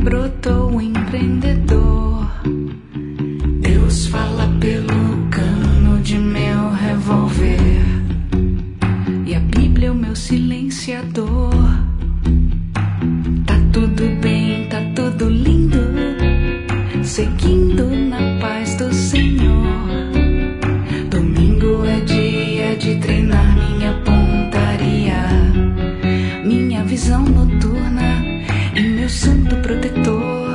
brotou o empreendedor. Deus fala pelo cano de meu revólver, e a Bíblia é o meu silenciador. Tá tudo bem, tá tudo lindo, seguindo na paz do Senhor. Domingo é dia de treinar minha pontaria, minha visão noturna e meu santo protetor.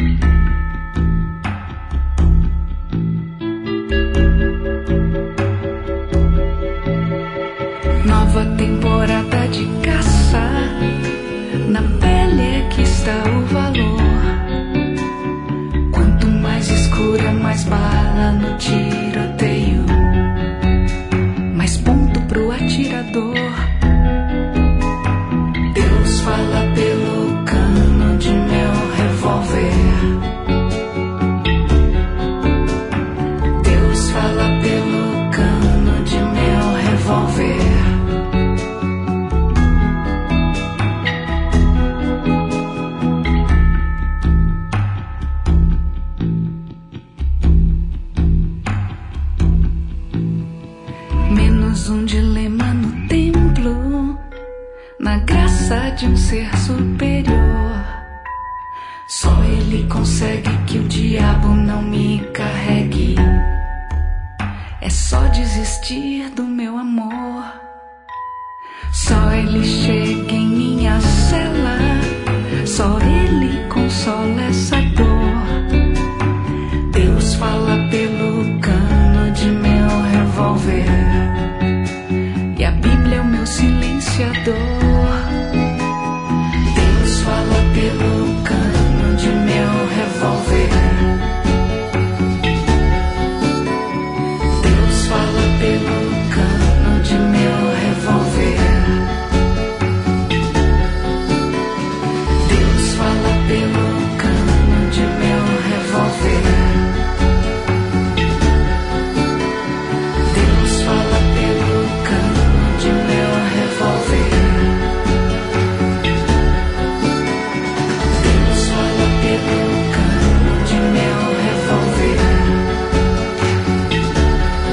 Nova temporada de caça, na pele é que está o valor. Quanto mais escura, mais bala no tiroteio, mais ponto pro atirador. Deus fala pelo cano de meu revólver. Deus fala pelo cano de meu revólver. Menos um dilema no templo, na graça de um ser superior. Só ele consegue que o diabo não me carregue. É só desistir do meu amor. Só ele chega em minha cela, só ele consola essa dor. Deus fala pelo cano de meu revólver, e a Bíblia é o meu silenciador. Deus fala pelo cano de meu revólver. Deus fala pelo cano de meu revólver. Deus fala pelo cano de meu revólver. Deus fala pelo cano de meu revólver. Deus fala pelo cano de meu revólver.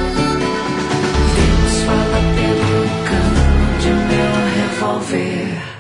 Deus fala pelo cano de meu revólver.